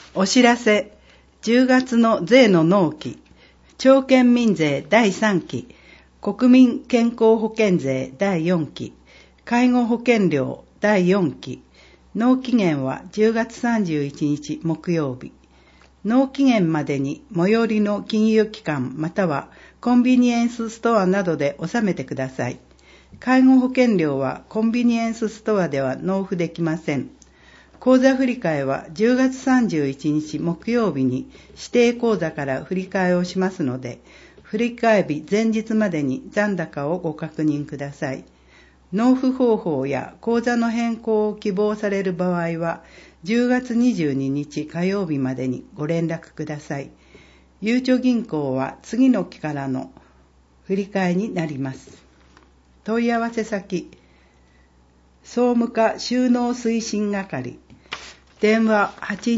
お知らせ。10月の税の納期、町県民税第3期、国民健康保険税第4期、介護保険料第4期、納期限は10月31日木曜日。納期限までに最寄りの金融機関またはコンビニエンスストアなどで納めてください。介護保険料はコンビニエンスストアでは納付できません。口座振替は10月31日木曜日に指定口座から振り替えをしますので、振替日前日までに残高をご確認ください。納付方法や口座の変更を希望される場合は、10月22日火曜日までにご連絡ください。ゆうちょ銀行は次の期からの振り替えになります。問い合わせ先、総務課収納推進係、電話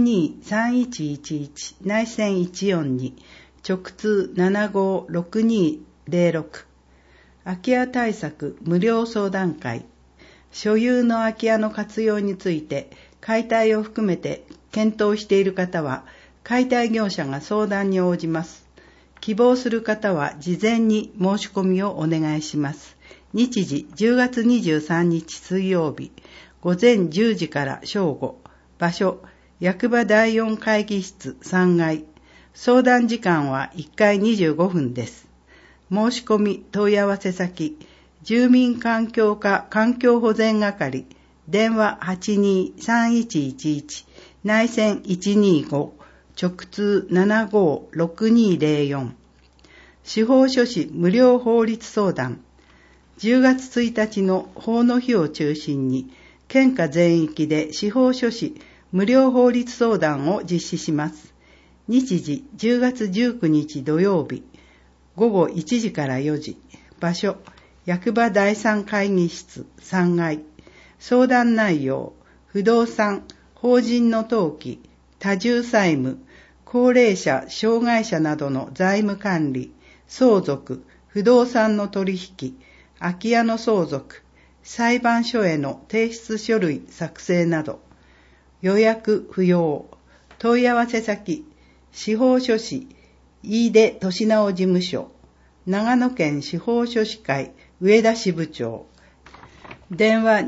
823111内線142、直通756206、空き家対策無料相談会、所有の空き家の活用について解体を含めて検討している方は、解体業者が相談に応じます。希望する方は事前に申し込みをお願いします。日時10月23日水曜日、午前10時から正午。場所、役場第4会議室3階。相談時間は1回25分です。申し込み問い合わせ先、住民環境課環境保全係、電話823111内線125、直通756204。司法書士無料法律相談。10月1日の法の日を中心に、県下全域で司法書士無料法律相談を実施します。日時10月19日土曜日、午後1時から4時。場所、役場第3会議室3階。相談内容、不動産、法人の登記、多重債務、高齢者、障害者などの財務管理、相続、不動産の取引、空き家の相続、裁判所への提出書類作成など、予約不要。問い合わせ先、司法書士、飯出俊直事務所、長野県司法書士会上田支部長。電話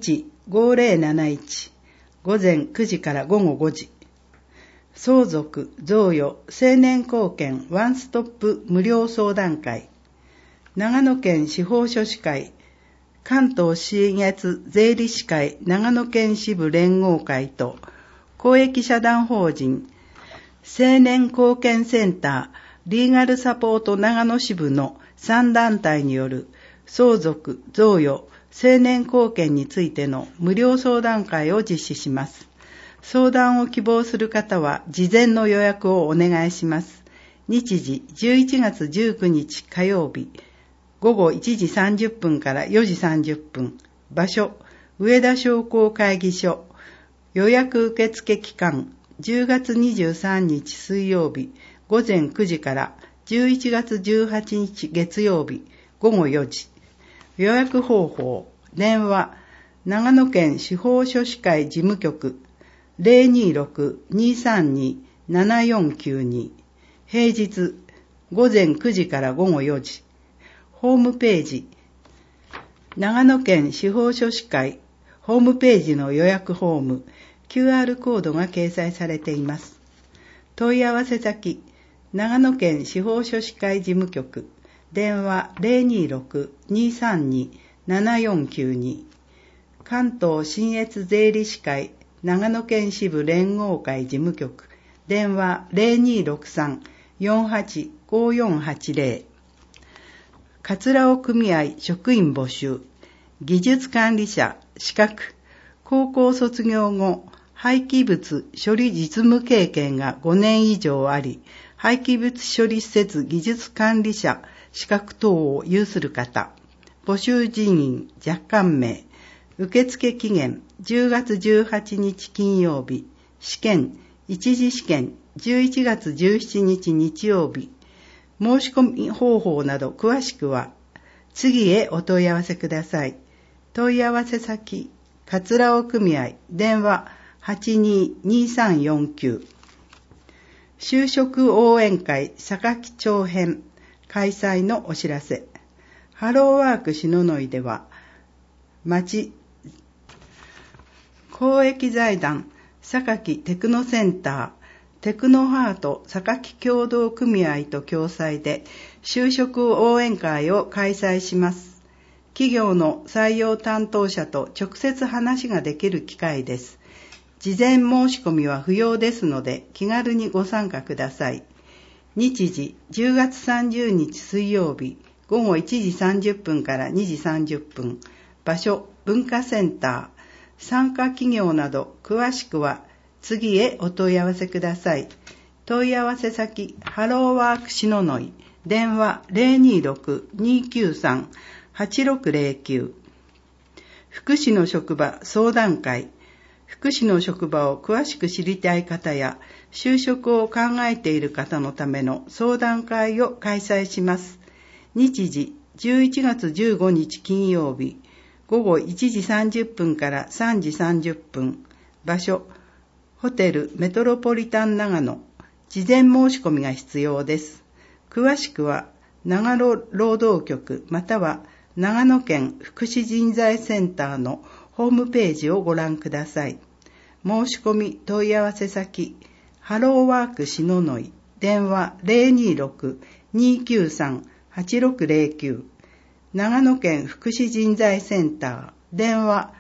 215071、午前9時から午後5時。相続、贈与、成年後見ワンストップ無料相談会。長野県司法書士会、関東信越税理士会長野県支部連合会と公益社団法人青年貢献センターリーガルサポート長野支部の3団体による相続、贈与、青年貢献についての無料相談会を実施します。相談を希望する方は事前の予約をお願いします。日時11月19日火曜日、午後1時30分から4時30分。場所、上田商工会議所。予約受付期間、10月23日水曜日、午前9時から11月18日月曜日、午後4時。予約方法、電話、長野県司法書士会事務局、026-232-7492。平日、午前9時から午後4時。ホームページ、長野県司法書士会ホームページの予約フォーム、QR コードが掲載されています。問い合わせ先、長野県司法書士会事務局、電話026-232-7492。関東信越税理士会長野県支部連合会事務局、電話0263-485480。桂尾組合職員募集、技術管理者、資格、高校卒業後、廃棄物処理実務経験が5年以上あり、廃棄物処理施設技術管理者、資格等を有する方、募集人員若干名、受付期限10月18日金曜日、試験、一次試験11月17日日曜日、申し込み方法など詳しくは、次へお問い合わせください。問い合わせ先、桂尾組合、電話822349。 就職応援会榊町編開催のお知らせ。ハローワーク篠ノ井では、公益財団榊テクノセンター、テクノハート榊協同組合と共催で就職応援会を開催します。企業の採用担当者と直接話ができる機会です。事前申し込みは不要ですので気軽にご参加ください。日時10月30日水曜日午後1時30分から2時30分。場所文化センター。参加企業など詳しくは次へお問い合わせください。問い合わせ先ハローワーク篠ノ井。電話 026-293-8609。福祉の職場相談会。福祉の職場を詳しく知りたい方や就職を考えている方のための相談会を開催します。日時11月15日金曜日午後1時30分から3時30分。場所ホテルメトロポリタン長野。事前申し込みが必要です。詳しくは長野労働局または長野県福祉人材センターのホームページをご覧ください。申し込み問い合わせ先ハローワーク篠ノ井。電話 026-293-8609。長野県福祉人材センター。電話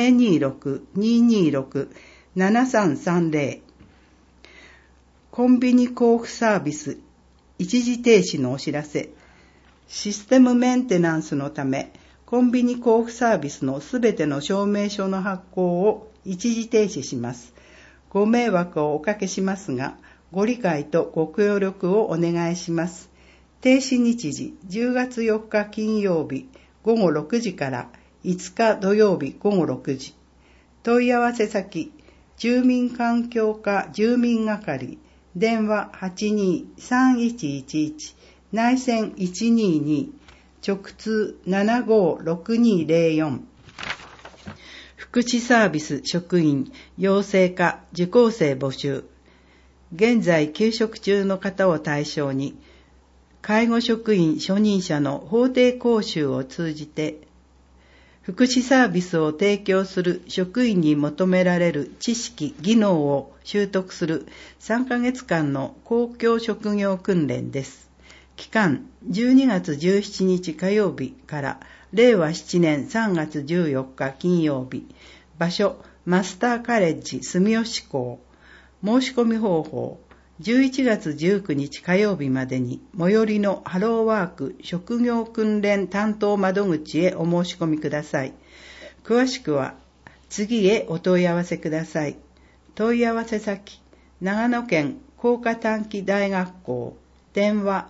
026-226-7330。コンビニ交付サービス一時停止のお知らせ。システムメンテナンスのため、コンビニ交付サービスのすべての証明書の発行を一時停止します。ご迷惑をおかけしますが、ご理解とご協力をお願いします。停止日時10月4日金曜日午後6時から5日土曜日午後6時。問い合わせ先、住民環境課住民係。電話 82-3111 内線122直通756204。福祉サービス職員養成課受講生募集。現在休職中の方を対象に介護職員初任者の法定講習を通じて福祉サービスを提供する職員に求められる知識・技能を習得する3ヶ月間の公共職業訓練です。期間12月17日火曜日から令和7年3月14日金曜日。場所マスターカレッジ住吉校。申し込み方法11月19日火曜日までに最寄りのハローワーク職業訓練担当窓口へお申し込みください。詳しくは次へお問い合わせください。問い合わせ先長野県工科短期大学校。電話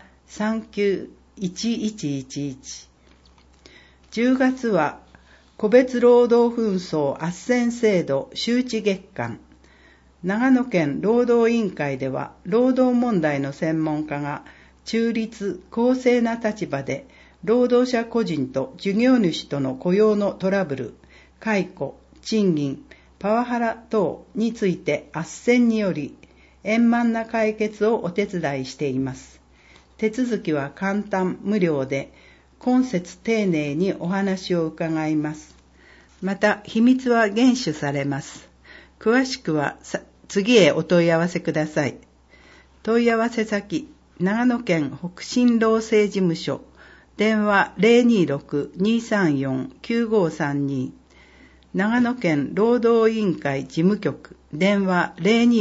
39-1111。10月は個別労働紛争斡旋制度周知月間。長野県労働委員会では労働問題の専門家が中立・公正な立場で労働者個人と事業主との雇用のトラブル、解雇、賃金、パワハラ等について斡旋により円満な解決をお手伝いしています。手続きは簡単無料で今節丁寧にお話を伺います。また秘密は厳守されます。詳しくは次へお問い合わせください。問い合わせ先、長野県北信労政事務所。電話 026-234-9532。長野県労働委員会事務局。電話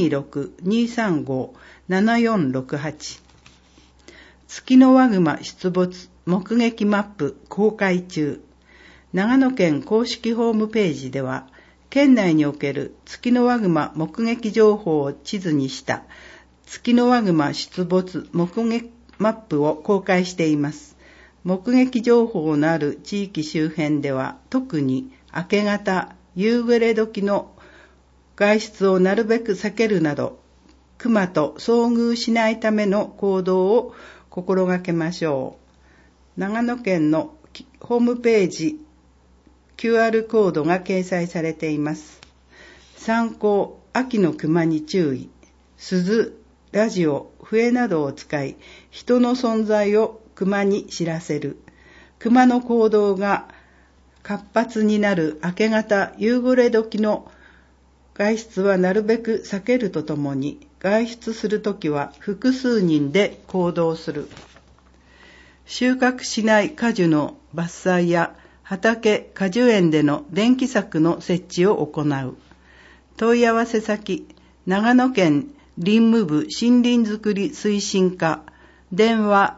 026-235-7468。月のワグマ出没目撃マップ公開中。長野県公式ホームページでは、県内におけるツキノワグマ目撃情報を地図にしたツキノワグマ出没目撃マップを公開しています。目撃情報のある地域周辺では特に明け方、夕暮れ時の外出をなるべく避けるなど、クマと遭遇しないための行動を心がけましょう。長野県のホームページQR コードが掲載されています。参考、秋の熊に注意。鈴、 ラジオ、笛などを使い、人の存在を熊に知らせる。熊の行動が活発になる明け方、夕暮れ時の外出はなるべく避けるとともに、外出するときは複数人で行動する。収穫しない果樹の伐採や畑、果樹園での電気柵の設置を行う。問い合わせ先、長野県林務部森林づくり推進課、電話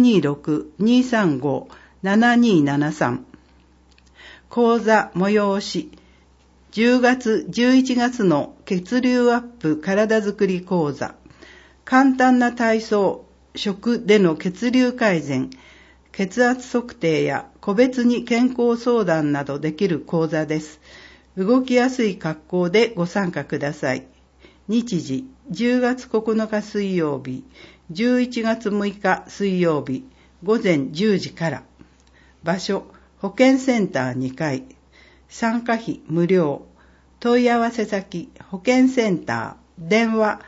026-235-7273。講座催し、10月、11月の血流アップ体づくり講座。簡単な体操、食での血流改善、血圧測定や個別に健康相談などできる講座です。動きやすい格好でご参加ください。日時、10月9日水曜日、11月6日水曜日、午前10時から。場所、保健センター2階。参加費無料。問い合わせ先、保健センター、電話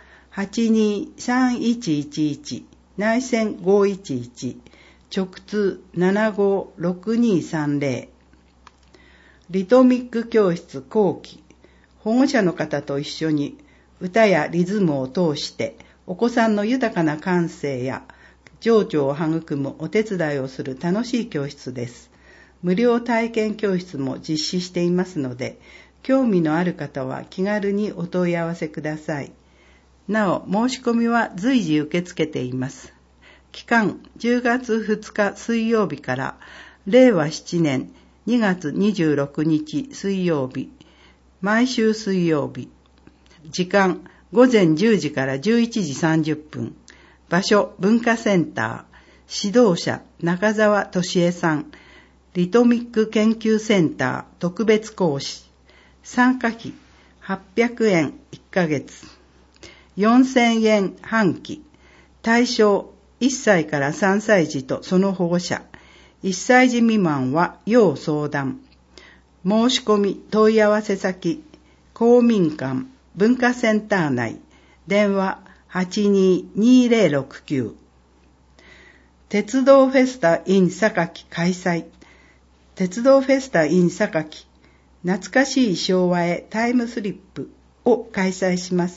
823111、内線511、直通756230。リトミック教室後期。保護者の方と一緒に歌やリズムを通してお子さんの豊かな感性や情緒を育むお手伝いをする楽しい教室です。無料体験教室も実施していますので、興味のある方は気軽にお問い合わせください。なお、申し込みは随時受け付けています。期間、10月2日水曜日から令和7年2月26日水曜日、毎週水曜日。時間、午前10時から11時30分。場所、文化センター。指導者、中澤俊恵さん。リトミック研究センター特別講師。参加費800円1ヶ月。4000円半期。対象1歳から3歳児とその保護者。1歳児未満は要相談。申し込み問い合わせ先、公民館文化センター内。電話822069。鉄道フェスタ in 榊開催。鉄道フェスタ in 榊、懐かしい昭和へタイムスリップを開催します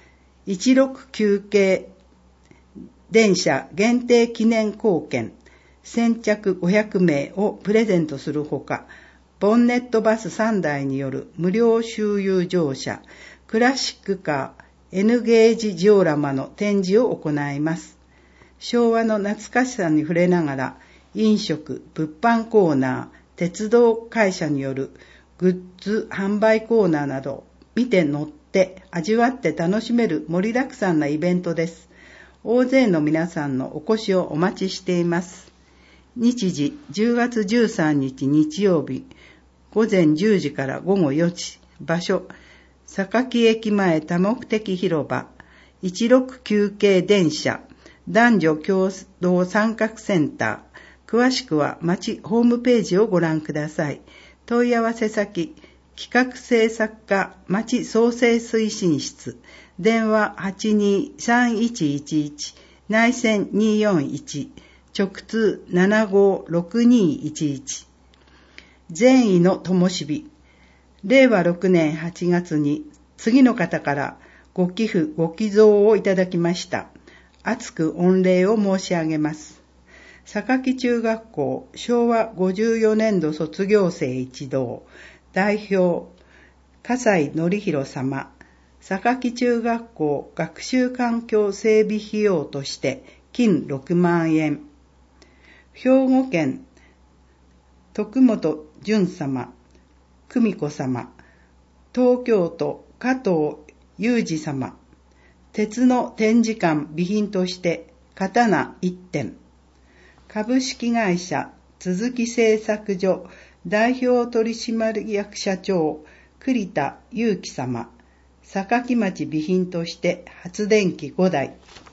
。169系電車限定記念硬券先着500名をプレゼントするほか、ボンネットバス3台による無料周遊乗車、クラシックカー、N ゲージジオラマの展示を行います。昭和の懐かしさに触れながら、飲食、物販コーナー、鉄道会社によるグッズ販売コーナーなど、見て乗って味わって楽しめる盛りだくさんなイベントです。大勢の皆さんのお越しをお待ちしています。日時、10月13日日曜日、午前10時から午後4時。場所、榊駅前多目的広場、169系電車、男女共同参画センター。詳しくは町ホームページをご覧ください。問い合わせ先、企画制作課町創生推進室、電話823111、内線241、直通756211。善意の灯火。令和6年8月に次の方からご寄付ご寄贈をいただきました。厚く御礼を申し上げます。榊中学校昭和54年度卒業生一同代表笠井則弘様、榊中学校学習環境整備費用として金6万円。兵庫県徳本淳様、久美子様、東京都加藤裕二様、鉄の展示館備品として刀1点。株式会社鈴木製作所代表取締役社長栗田祐樹様、榊町備品として発電機5台。